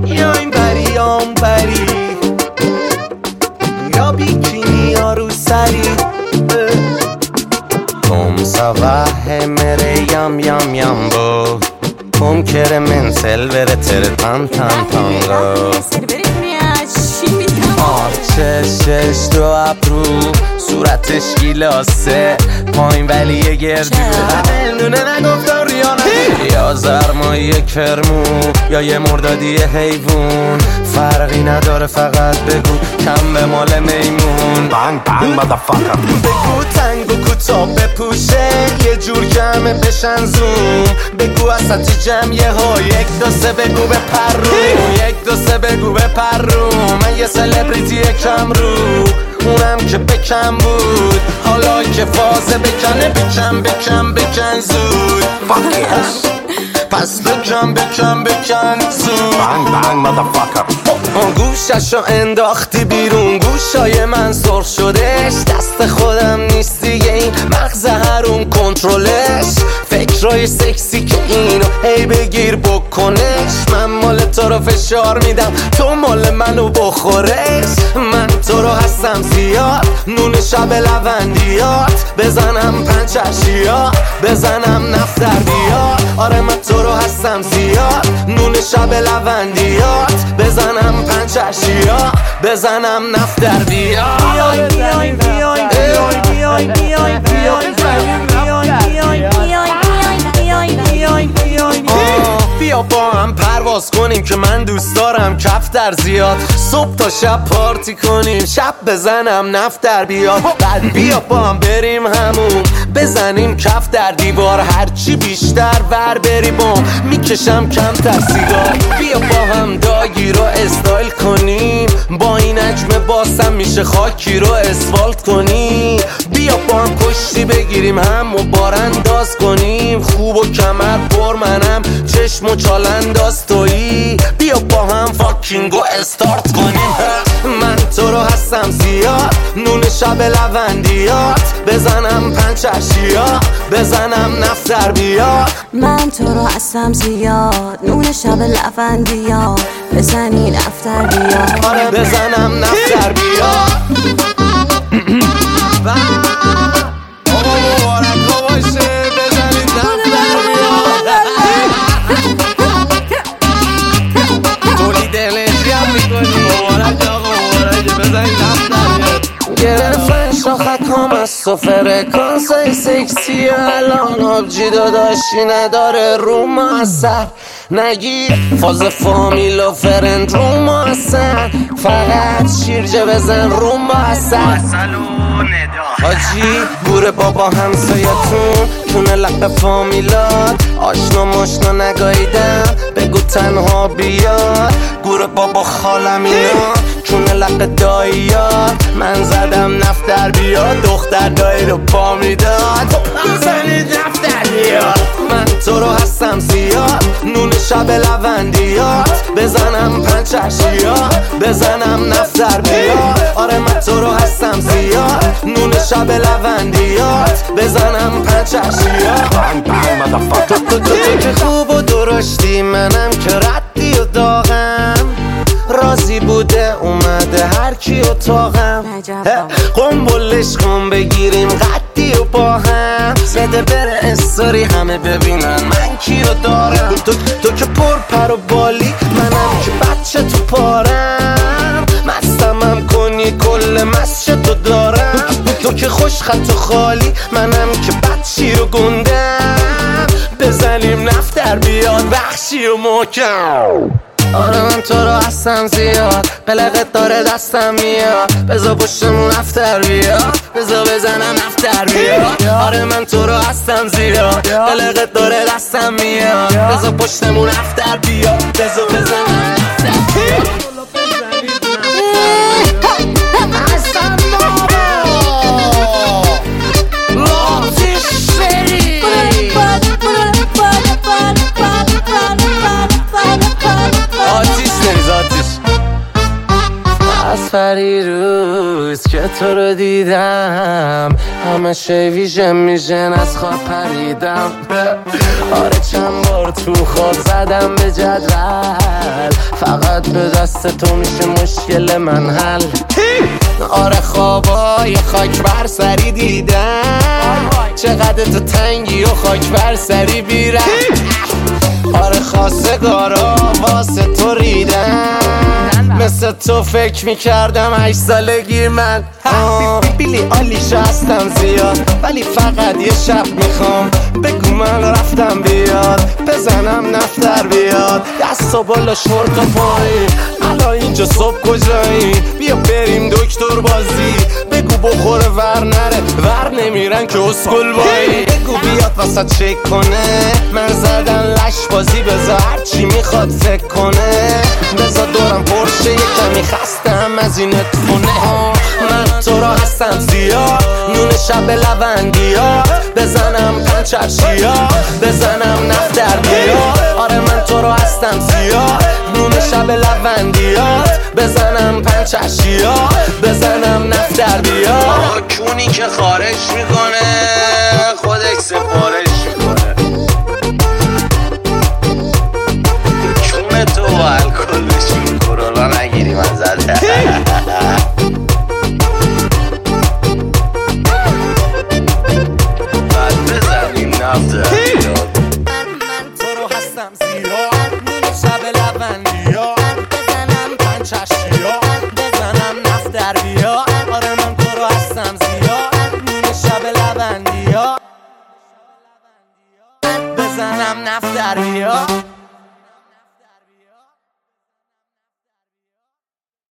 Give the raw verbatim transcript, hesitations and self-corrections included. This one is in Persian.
یا این بری یا اون بری، یا بیکینی یا رو سری. Come ça va e mere yam yam yambo, come kere men selvere tere tan tan tango. آرچشش دو ابرو صورتش گیلاسه پایین ولی یه گردی دونه نگفتم ریانه، یا زرمایی کرمو یا یه مردادی حیوون، فرقی نداره فقط بگو کم به مال میمون. بانگ بانگ مادرفاکر. بگو تنگ و کوتاه بپوشه یه جور جمعه بشن زوم، بگو اساتی جمعیه ها یک دو سه بگو به پرو، یک دو سه بگو به پرو. من یه سلبریتی کم رو اونم که بکم بود، حالا که فازه بکنه بکن بکن بکن زود. Fuck yes. پس بکن بکن بکن زود. بانگ بانگ مادرفاکر. گوششو انداختی بیرون، گوشای من سرخ شدش، دست خودم نیست دیگه این مغز هرون کنترلش. فکرای سکسی که اینو هی بگیر بکنش، من مال تو رو فشار میدم تو مال منو بخورش. من تو رو هستم زیاد نون شب لوندیات، بزنم پنچشیات بزنم نفتر بیاد. آره من تو رو هستم زیاد نون شب لوندیات، بزنم پنچشیات بزنم نفتر بیاد. بیاین بیاین بیاین بیاین بیاین بیاین بیاین بیاین بیا با هم پرواز کنیم که من دوست دارم کفتر زیاد، صبح تا شب پارتی کنیم شب بزنم نفتر بیاد. بعد بیا با هم بریم همون بزنیم کف در دیوار، هرچی بیشتر ور بری بام میکشم کمتر سیگار. بیا با هم داگی رو استایل کنیم، با این حجم باسم میشه خاکی رو اسفالت کنیم. بیا با هم کشتی بگیریم هم و بارانداز کنیم، خوب و کمر پر منم چشم و چالنداز تویی. بیا با هم فاکینگو استارت کنیم. من تو رو هستم زیاد نون شب لوندیات، بزنم پنچشیات بزنم نفتر بیاد. من تو رو هستم زیاد نون شب لوندیات، بزنی نفتر بیاد. آره بزنم نفتر بیاد. بابا مبارکا باشه بزنید نفتر بیاد. تولید انرژی هم میکنی مبارک آقا مبارک بزنید نفتر بیاد. گرفتن شاخک هم از تو فرکانس های سکسی، الان آبجی داداشی نداره رو ما اثر نگیر، فاز فامیل و فرند رو ما اثر، فقط شیرجه بزن رو ما اثر. حاجی گوره بابا همسایتون تونه لق فامیلات، آشنا ماشنا نگاییدم بگو تنها بیاد. گوره بابا خالم اینا تونه لق داییات، من زدم نفتر بیاد دختر دایی رو پا میداد. بزنید نفتر بیاد. من تو رو هستم زیاد نون شب لوندیات، بزنم پنچشیات بزنم نفتر بیاد. آره من تو رو هستم زیاد نون شب لوندیات، بزنم پنچشیات. بانگ بانگ مادرفاکر. تو تو که خوب و درشتی منم که ردی و داغم، راضی بوده اومده هر کی اتاقم، قنبلش کن بگیریم قدی و با هم، بده بره استوری همه ببینن من کی رو دارم. تو, تو که پر پر و بالی منم که بچه تو پارم، مستمم کنی کل مسجد تو دارم. تو که خوش خط و خالی منم که بچی رو گندم، بزنیم نفتر بیاد وحشی و محکم. آره من تو رو هستم زیاد قلقت داره دستم میاد، بزا پشتمون نفتر بیاد بزا بزنم نفتر بیاد. آره من تو رو هستم زیاد قلقت داره دستم میاد، بزا پشتمون نفتر بیاد بزا بزنم نفتر بیاد. از فریروز که تو رو دیدم همه شی ویژن میشن از خواب پریدم. آره چند بار تو خواب زدم به جدول، فقط به دست تو میشه مشکل من حل. آره خوابای خاک بر سری دیدم، چقدر تو تنگی و خاک بر سری بیرم. آره خواستگارا واسه تو ریدم، مثل تو فکر میکردم هشت سالگی من. بیلی آلیشا هستم زیاد، ولی فقط یه شب میخوام بگو من رفتم بیاد، بزنم نفتر بیاد. دست و بالا شورت و پایی، الان اینجا صبح کجایی؟ بیا بریم دکتر بازی، بگو بخوره ور نره، ور نمیرن که اسکل بایی. بگو بیاد واسه چک کنه، من زدن لش بازی، بذار هرچی میخواد فکر کنه. بذار دورم پرشه یک کمی خستم از این اتفونه. من تو را هستم زیاد، نون شب لوندیات، بزنم پنچرشیا، بزنم نفت در بیا. آره من تو را هستم زیاد، نون شب لوندیات، بزنم پنچرشیا، بزنم نفت در بیا. کونی که خارج میکنه خودش سفارش میکنه، کون تو و الکلشون کرونا نگیری من زده. بعد بزنیم نفت من تو رو هستم زیاد، نون شب لوندیات، بزنم پنچرشیا، بزنم نفت در بیا. آره من تو رو هستم زیاد، نون شب لوندیات، بزنم نفت در بیا.